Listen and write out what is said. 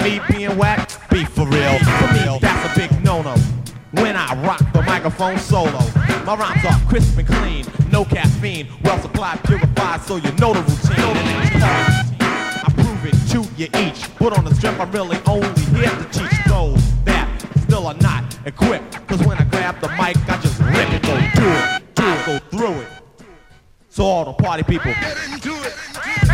me being whack, be for real. For me, that's a big no-no. When I rock the microphone solo, my rhymes are crisp and clean, no caffeine, well supplied, purified, so you know the routine. I prove it to you each, but on the strength I'm really only here to teach those that still are not equipped. Cause when I grab the mic, I just rip it, go do it, I go through it. So all the party people, get into it.